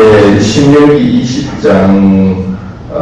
예, 신명기 20장은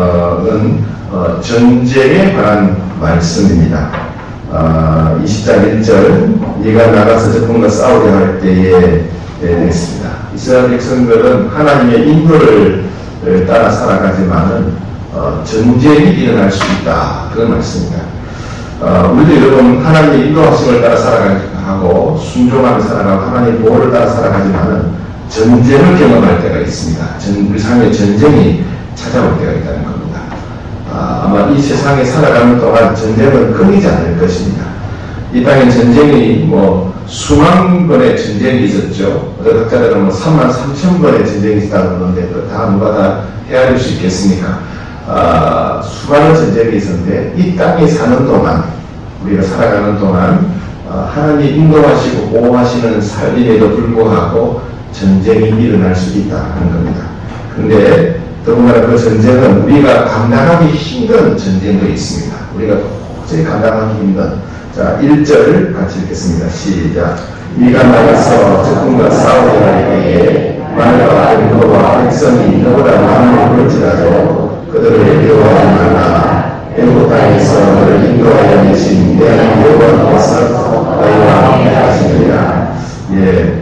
전쟁에 관한 말씀입니다. 20장 1절, 네가 나가서 적군과 싸우려 할 때에 됐습니다. 이스라엘 백성들은 하나님의 인도를 따라 살아가지만은 전쟁이 일어날 수 있다. 그런 말씀입니다. 우리도 여러분 하나님의 인도하심을 따라 살아가고 순종하며 살아가고 하나님의 보호를 따라 살아가지만은 전쟁을 경험할 때가 있습니다. 우리 삶에 전쟁이 찾아올 때가 있다는 겁니다. 아마 이 세상에 살아가는 동안 전쟁은 끊이지 않을 것입니다. 이 땅에 전쟁이 수만 번의 전쟁이 있었죠. 어떤 학자들은 3만 3천 번의 전쟁이 있다고 하는데 다 누가 다 헤아릴 수 있겠습니까? 수많은 전쟁이 있었는데 이 땅에 사는 동안, 우리가 살아가는 동안 하나님이 인도하시고 보호하시는 삶임에도 불구하고 전쟁이 일어날 수 있다는 겁니다. 그런데 더군다나 그 전쟁은 우리가 감당하기 힘든 전쟁도 있습니다. 우리가 도저히 감당하기 힘든. 자, 1절 같이 읽겠습니다. 시작. 네가 나가서 적군과 싸우려 할 때에 말과 인도와 백성이 너보다 많은 볼지라도 그들을 두려워하지 말라. 애국 땅에서 너를 인도하여 계신 내 하나님 여호와께서 너희와 함께 하시느니라. 예.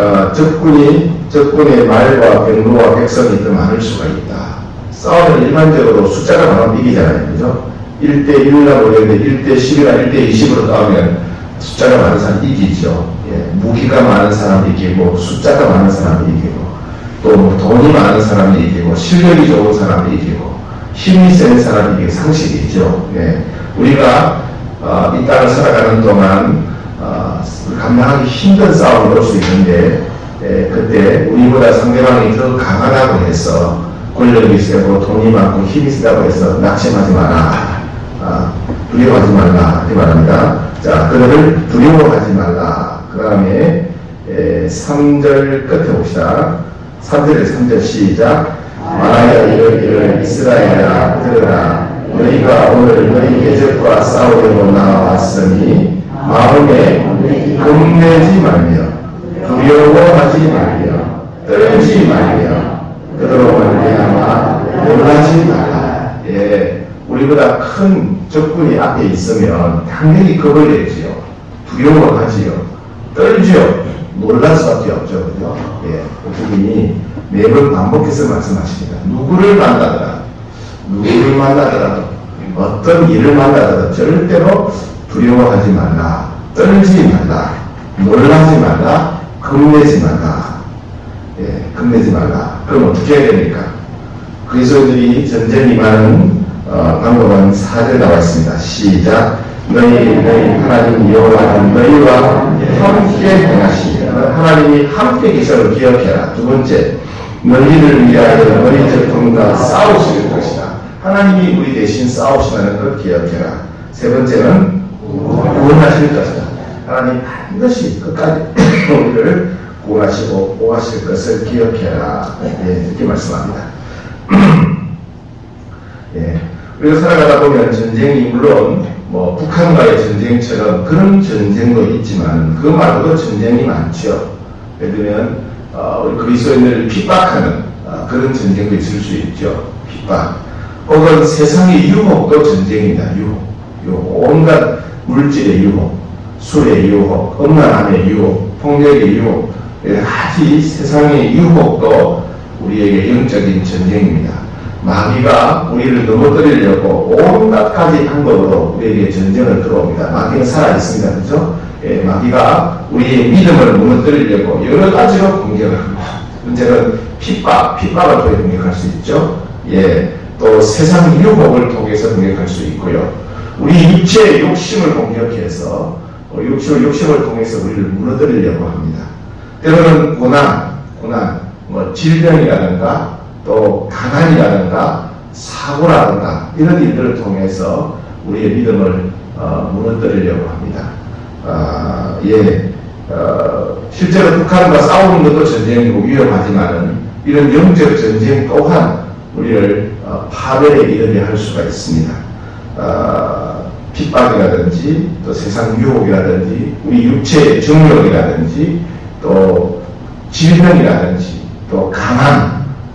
적군의 말과 병로와 백성이 더 많을 수가 있다. 싸우면 일반적으로 숫자가 많으면 이기잖아요. 그죠? 1대1이라 모르겠는데 1대10이나 1대20으로 싸우면 숫자가 많은 사람이 이기죠. 예, 무기가 많은 사람이 이기고 숫자가 많은 사람이 이기고 또 돈이 많은 사람이 이기고 실력이 좋은 사람이 이기고 힘이 센 사람이 이기고 상식이죠. 예, 우리가 이 땅을 살아가는 동안 감당하기 힘든 싸움을 올 수 있는데 그때 우리보다 상대방이 더 강하다고 해서 권력이 세고 돈이 많고 힘이 세다고 해서 낙심하지 마라. 두려워하지 말라. 이렇게 말합니다. 자, 그들을 두려워하지 말라. 그 다음에 3절 끝에 봅시다. 3절 시작. 말하여 이를 이스라엘아 들으라. 너희가 오늘 너희 대적과 싸우려고 나왔으니 마음에 겁내지 말며 두려워하지 말며 떨지 말며 그들로 말미암아 놀라지 말라. 예, 우리보다 큰 적군이 앞에 있으면 당연히 겁을 내지요. 두려워하지요. 떨지요. 놀랄 수밖에 없죠. 그죠? 예, 그분이 매번 반복해서 말씀하십니다. 누구를 만나더라도 어떤 일을 만나더라도 절대로 두려워하지 말라, 떨지 말라, 놀라지 말라, 겁내지 말라. 예, 겁내지 말라. 그럼 어떻게 해야 됩니까? 그리스도인들이 전쟁이 많은 방법은 4절 나와 있습니다. 시작. 너희 하나님 여호와는 너희와 함께 행하시니라. 하나님이 함께 계셔를 기억해라. 두 번째, 너희를 위하여 너희 적군과 싸우실 것이다. 하나님이 우리 대신 싸우시는 걸 기억해라. 세 번째는 구원하실 것이다. 하나님 반드시 끝까지 우리를 구원하시고 보호하실 것을 기억해라. 예, 이렇게 말씀합니다. 예, 우리가 살아가다 보면 전쟁이 물론 북한과의 전쟁처럼 그런 전쟁도 있지만 그 말고도 전쟁이 많죠. 예를 들면 우리 그리스도인들을 핍박하는 그런 전쟁도 있을 수 있죠. 핍박. 혹은 세상의 유혹도 전쟁입니다. 유혹. 온갖 물질의 유혹, 술의 유혹, 음란함의 유혹, 폭력의 유혹, 여러 가지 세상의 유혹도 우리에게 영적인 전쟁입니다. 마귀가 우리를 넘어뜨리려고 온갖 가지 방법으로 우리에게 전쟁을 들어옵니다. 마귀는 살아있습니다. 그렇죠? 예, 마귀가 우리의 믿음을 무너뜨리려고 여러 가지로 공격을 합니다. 문제는 핍박을 통해 공격할 수 있죠. 예, 또 세상 유혹을 통해서 공격할 수 있고요. 우리 육체의 욕심을 공격해서 욕심을 통해서 우리를 무너뜨리려고 합니다. 때로는 고난, 질병이라든가 또 가난이라든가 사고라든가 이런 일들을 통해서 우리의 믿음을 무너뜨리려고 합니다. 실제로 북한과 싸우는 것도 전쟁이고 위험하지만은 이런 영적 전쟁 또한 우리를 파멸에 이르게 할 수가 있습니다. 핍박이라든지 또 세상 유혹이라든지 우리 육체의 정욕이라든지 또 질병이라든지 또 가난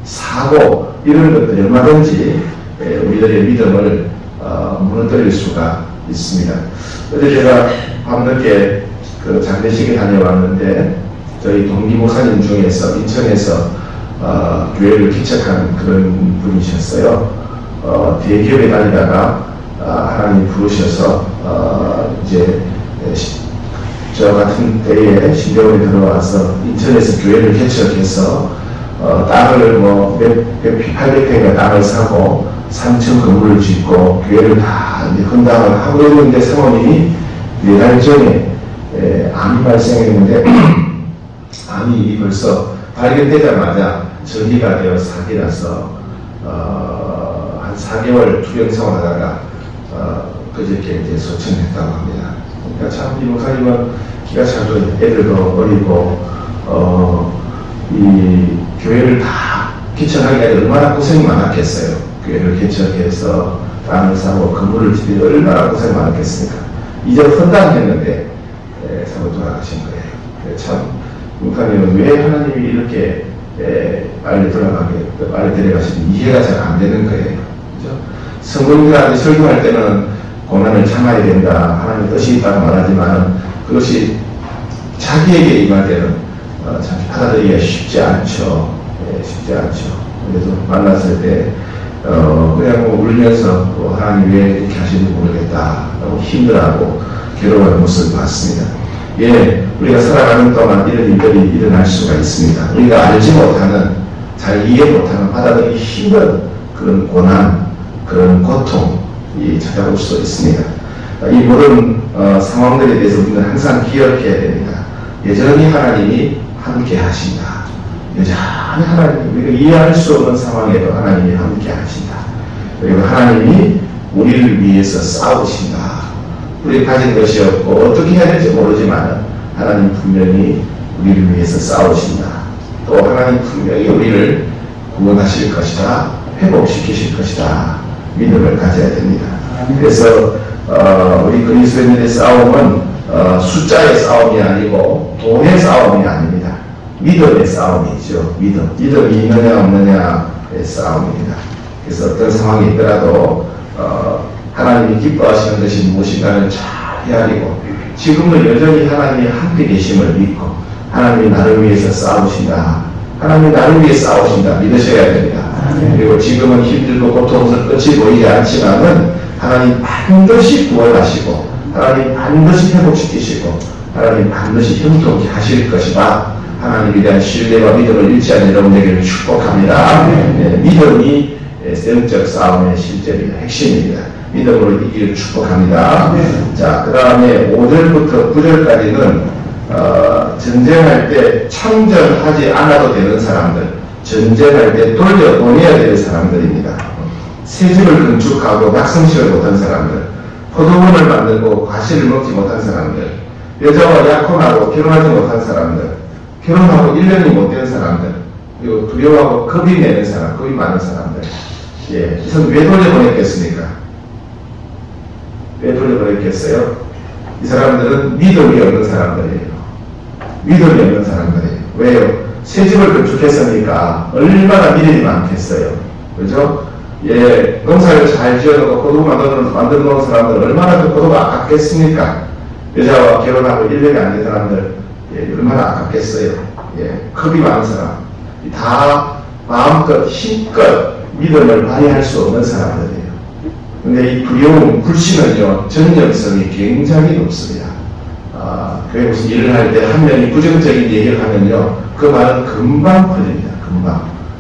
사고 이런 것들이 얼마든지 우리들의 믿음을 무너뜨릴 수가 있습니다. 어제 제가 밤늦게 그 장례식에 다녀왔는데 저희 동기 목사님 중에서 인천에서 교회를 개척한 그런 분이셨어요. 대기업에 다니다가 하나님 부르셔서 이제 저 같은 때에 신대원에 들어와서 인천에서 교회를 개척해서 땅을 뭐 800평의 땅을 사고 3층 건물을 짓고 교회를 다 헌당을 하고 있는데 사모님이 4달 전에 암이 발생했는데 암이 벌써 발견되자마자 전이가 되어 사기라서 한 4개월 투병 생활하다가 그저께 이제 소천했다고 합니다. 그러니까 참 이 목사님은 기가 차도 애들도 어리고 이 교회를 다 개척하기가 얼마나 고생이 많았겠어요. 교회를 개척해서 땅을 사고 건물을 짓기 얼마나 고생 많았겠습니까. 이제 헌당했는데 사고 돌아가신 거예요. 참 목사님은 왜 하나님이 이렇게 빨리 데려가시는지 이해가 잘 안 되는 거예요. 그죠? 성도님들한테 설교할 때는 고난을 참아야 된다, 하나님의 뜻이 있다고 말하지만 그것이 자기에게 임할 때는 참 받아들이기가 쉽지 않죠. 쉽지 않죠. 그래서 만났을 때 그냥 뭐 울면서 하나님 왜 이렇게 하시는지 모르겠다, 너무 힘들어하고 괴로워하는 모습을 봤습니다. 우리가 살아가는 동안 이런 일들이 일어날 수가 있습니다. 우리가 알지 못하는, 잘 이해 못하는, 받아들이기 힘든 그런 고난, 그런 고통이 찾아올 수 있습니다. 이 모든 상황들에 대해서 우리는 항상 기억해야 됩니다. 여전히 하나님이 함께 하신다. 여전히 하나님, 우리가 이해할 수 없는 상황에도 하나님이 함께 하신다. 그리고 하나님이 우리를 위해서 싸우신다. 우리 가진 것이 없고 어떻게 해야 될지 모르지만 하나님 분명히 우리를 위해서 싸우신다. 또 하나님 분명히 우리를 구원하실 것이다. 회복시키실 것이다. 믿음을 가져야 됩니다. 그래서 우리 그리스도인들의 싸움은 숫자의 싸움이 아니고 돈의 싸움이 아닙니다. 믿음의 싸움이죠. 믿음이 있느냐 없느냐의 싸움입니다. 그래서 어떤 상황이 있더라도 하나님이 기뻐하시는 것이 무엇인가를 잘 헤아리고 지금은 여전히 하나님이 함께 계심을 믿고 하나님이 나를 위해서 싸우신다. 하나님이 나를 위해 싸우신다. 믿으셔야 됩니다. 그리고 지금은 힘들고 고통스러운 끝이 보이지 않지만은 하나님 반드시 구원하시고 하나님 반드시 회복시키시고 하나님 반드시 형통케 하실 것이다. 하나님에 대한 신뢰와 믿음을 잃지 않는 여러분 되기를 축복합니다. 믿음이 영적 싸움의 실제입니다. 핵심입니다. 믿음으로 이기를 축복합니다. 자, 그 다음에 5절부터 9절까지는 전쟁할 때 참전하지 않아도 되는 사람들, 전쟁할 때 돌려보내야 되는 사람들입니다. 새집을 건축하고 낙성식을 못한 사람들, 포도원을 만들고 과실을 먹지 못한 사람들, 여자와 약혼하고 결혼하지 못한 사람들, 결혼하고 1년이 못 된 사람들, 그리고 두려워하고 겁이 내는 사람, 겁이 많은 사람들. 이선 왜 돌려보냈겠습니까? 왜 돌려보냈겠어요? 이 사람들은 믿음이 없는 사람들이에요. 믿음이 없는 사람들이에요. 왜요? 새 집을 건축했으니까 얼마나 믿음이 많겠어요. 그죠? 농사를 잘 지어놓고 포도 만들어 놓은 사람들 얼마나 그 포도가 아깝겠습니까? 여자와 결혼하고 1년이 안 된 사람들 얼마나 아깝겠어요. 겁이 많은 사람. 다 마음껏 힘껏 믿음을 발휘할 수 없는 사람들이에요. 근데 이 두려움, 불신은요, 전염성이 굉장히 높습니다. 그게 무슨 일을 할 때 한 명이 부정적인 얘기를 하면요, 그 말은 금방 퍼집니다. 금방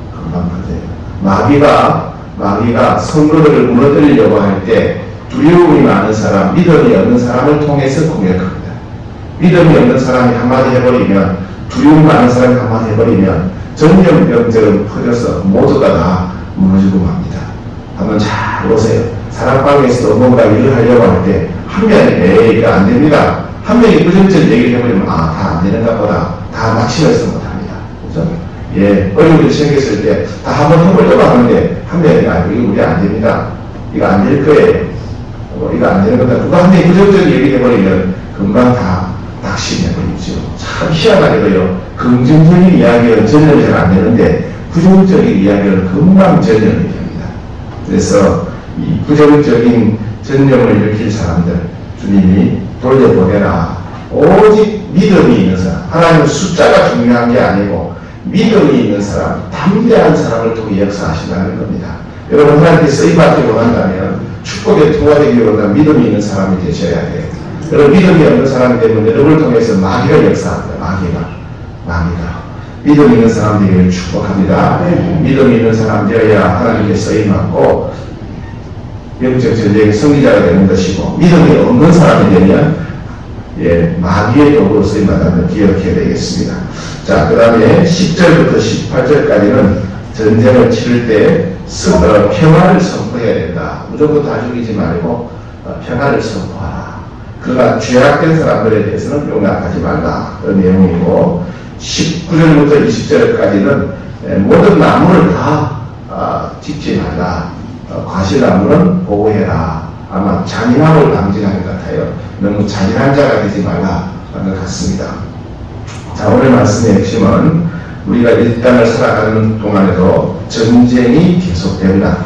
퍼져요. 마귀가 성도들을 무너뜨리려고 할 때 두려움이 많은 사람, 믿음이 없는 사람을 통해서 공격합니다. 믿음이 없는 사람이 한마디 해버리면, 두려움이 많은 사람이 한마디 해버리면 전염병처럼 퍼져서 모두가 다 무너지고 맙니다. 한번 잘 보세요. 사랑방에서도 뭔가 일을 하려고 할 때 한 명이 이거 안 됩니다. 한 명이 부정적인 얘기를 해버리면 다 안 되는가 보다. 다 낙심해서 못합니다. 그죠? 어려움이 생겼을 때 다 한번 해보려고 하는데 한 명이 이거 우리 안 됩니다. 이거 안 될 거예요. 이거 안 되는 거다. 누가 한 명이 부정적인 얘기를 해버리면 금방 다 낙심해버리죠. 참 희한하게도요. 긍정적인 이야기는 전혀 잘 안 되는데 부정적인 이야기를 금방 전염이 됩니다. 그래서 이 부정적인 전염을 일으킬 사람들 주님이 돌려보내라. 오직 믿음이 있는 사람, 하나님은 숫자가 중요한 게 아니고 믿음이 있는 사람, 담대한 사람을 통해 역사하신다는 겁니다. 여러분 하나님께 쓰임받기 원한다면 축복에 통화되기 원한다면 믿음이 있는 사람이 되셔야 돼요. 여러분 믿음이 없는 사람이 되면 여러분을 통해서 마귀가 역사합니다. 마귀가 믿음 있는 사람들에게 축복합니다. 믿음 있는 사람 되어야 하나님께 쓰임받고 영적 전쟁의 승리자가 되는 것이고, 믿음이 없는 사람이 되면 마귀의 도구로 쓰임받는 기억해야 되겠습니다. 자, 그 다음에 10절부터 18절까지는 전쟁을 치를 때 평화를 선포해야 된다. 무조건 다 죽이지 말고 평화를 선포하라. 그러나 죄악된 사람들에 대해서는 용납하지 말라. 그런 내용이고, 19절부터 20절까지는 모든 나무를 다 찍지 말라. 과실나무는 보호해라. 아마 잔인함을 방지하는 것 같아요. 너무 잔인한 자가 되지 말라 하는 것 같습니다. 자, 오늘 말씀의 핵심은 우리가 이 땅을 살아가는 동안에도 전쟁이 계속된다.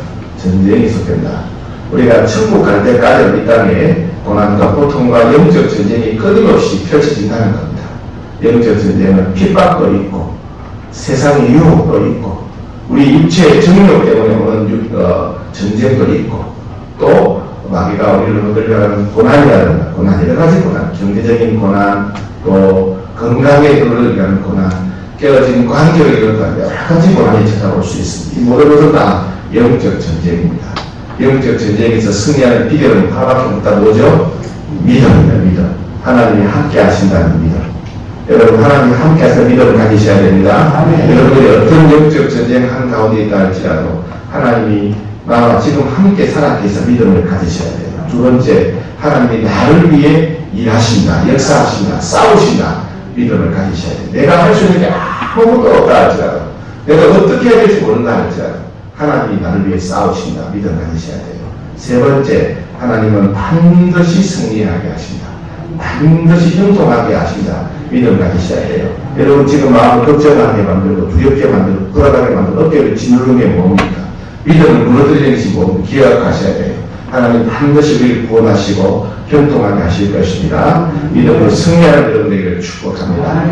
우리가 천국 갈 때까지 이 땅에 고난과 고통과 영적 전쟁이 끊임없이 펼쳐진다는 겁니다. 영적 전쟁은 핍박도 있고 세상의 유혹도 있고 우리 육체의 정욕 때문에 오는 전쟁도 있고 또 마귀가 우리를 얻으려는 고난이라든가 고난, 여러 가지 고난, 경제적인 고난, 또 건강에 얻으려는 고난, 깨어진 관계의 고난, 여러 가지 고난이 찾아올 수 있습니다. 이 모든 것은 다 영적 전쟁입니다. 영적 전쟁에서 승리하는 비결은 하나밖에 없다. 뭐죠? 믿음입니다. 믿음. 하나님이 함께 하신다는 믿음. 여러분 하나님이 함께 하시는 믿음을 가지셔야 됩니다. 여러분이 어떤 영적 전쟁 한가운데 있다 할지라도 하나님이 나와 지금 함께 살아계셔서 믿음을 가지셔야 돼요. 두 번째, 하나님이 나를 위해 일하신다, 역사하신다, 싸우신다, 믿음을 가지셔야 돼요. 내가 할 수 있는 게 아무것도 없다 할지라도, 내가 어떻게 해야 될지 모른다 할지라도 하나님이 나를 위해 싸우신다, 믿음 가지셔야 돼요. 세 번째, 하나님은 반드시 승리하게 하신다, 반드시 형통하게 하신다, 믿음 가지셔야 돼요. 여러분 지금 마음을 걱정하게 만들고 두렵게 만들고 불안하게 만들고 어깨를 짓누르는 게 뭡니까? 믿음을 무너뜨리는 것이 뭡니까? 기억하셔야 돼요. 하나님 반드시 우리를 구원하시고 형통하게 하실 것입니다. 믿음으로 승리하는 여러분에게 축복합니다.